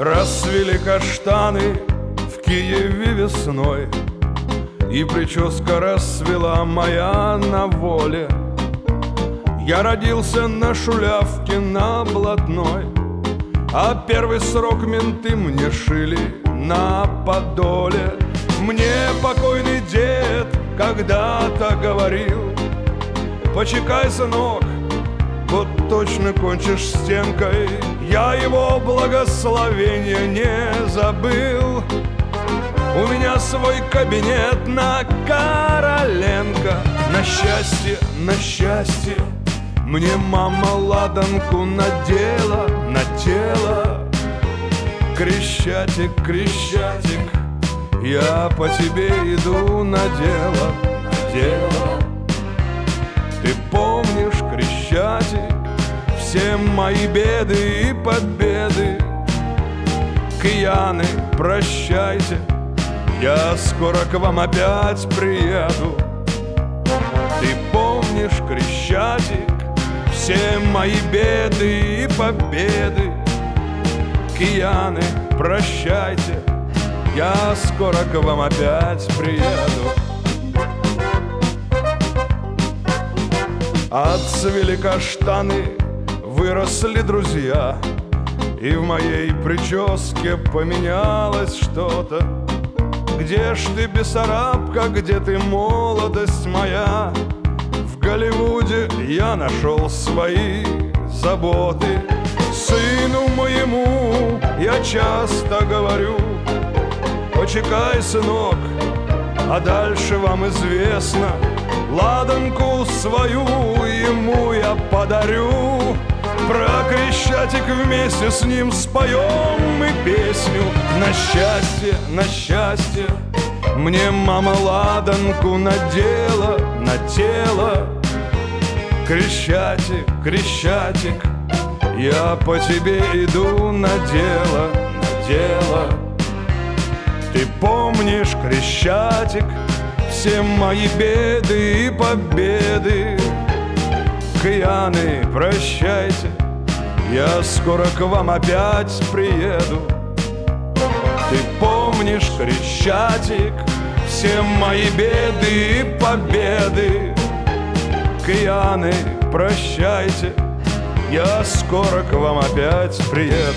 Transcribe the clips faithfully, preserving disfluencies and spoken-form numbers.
Расцвели каштаны в Киеве весной, и прическа расцвела моя на воле. Я родился на Шулявке, на Блатной, а первый срок менты мне шили на Подоле. Мне покойный дед когда-то говорил: почекай, сынок, вот точно кончишь стенкой. Я его благословения не забыл. У меня свой кабинет на Короленко. На счастье, на счастье, мне мама ладанку надела на тело. Крещатик, Крещатик, я по тебе иду на дело, на дело. Ты помнишь, Крещатик, все мои беды и победы? Кияны, прощайте, я скоро к вам опять приеду. Ты помнишь, Крещатик, все мои беды и победы? Кияны, прощайте, я скоро к вам опять приеду. Отцвели каштаны, выросли друзья, и в моей прическе поменялось что-то. Где ж ты, Бессарабка, где ты, молодость моя? В Голливуде я нашел свои заботы. Сыну моему я часто говорю: почекай, сынок, а дальше вам известно. Ладанку свою ему я подарю. Про Крещатик вместе с ним споем мы песню. На счастье, на счастье, мне мама ладанку надела на тело. Крещатик, Крещатик, я по тебе иду на дело, на дело. Ты помнишь, Крещатик, все мои беды и победы? Кияны, прощайте, я скоро к вам опять приеду. Ты помнишь, Крещатик, все мои беды и победы? Кияны, прощайте, я скоро к вам опять приеду.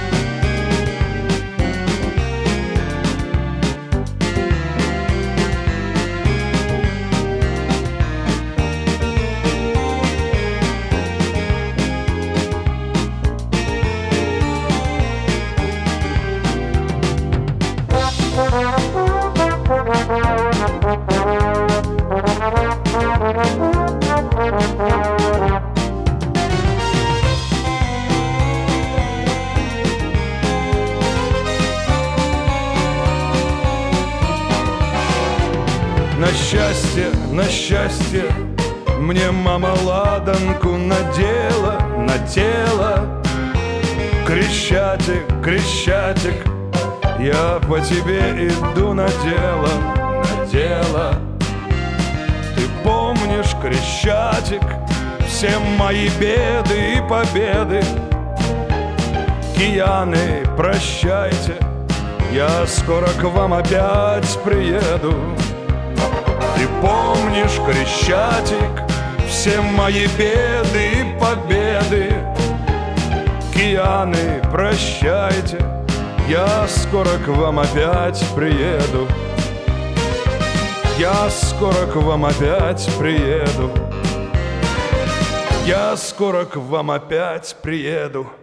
На счастье, на счастье, мне мама ладанку надела на тело. Крещатик, Крещатик, я по тебе иду на дело, на дело. Ты помнишь, Крещатик, все мои беды и победы? Кияны, прощайте, я скоро к вам опять приеду. Ты помнишь, Крещатик, все мои беды и победы? Кияны, прощайте, я скоро к вам опять приеду. Я скоро к вам опять приеду. Я скоро к вам опять приеду.